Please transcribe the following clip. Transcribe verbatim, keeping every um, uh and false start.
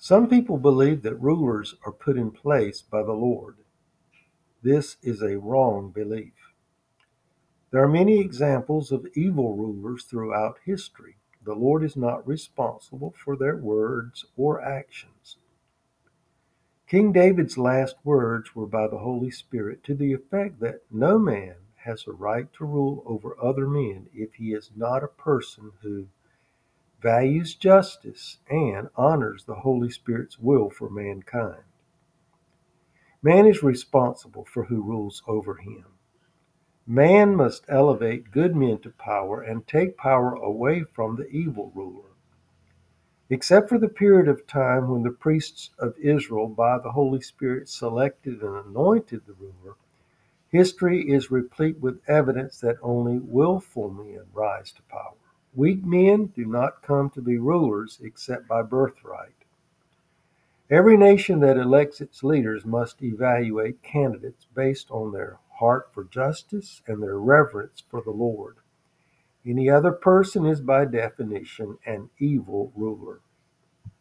Some people believe that rulers are put in place by the Lord. This is a wrong belief. There are many examples of evil rulers throughout history. The Lord is not responsible for their words or actions. King David's last words were by the Holy Spirit to the effect that no man has a right to rule over other men if he is not a person who values justice and honors the Holy Spirit's will for mankind. Man is responsible for who rules over him. Man must elevate good men to power and take power away from the evil ruler. Except for the period of time when the priests of Israel by the Holy Spirit selected and anointed the ruler, history is replete with evidence that only willful men rise to power. Weak men do not come to be rulers except by birthright. Every nation that elects its leaders must evaluate candidates based on their heart for justice and their reverence for the Lord. Any other person is by definition an evil ruler.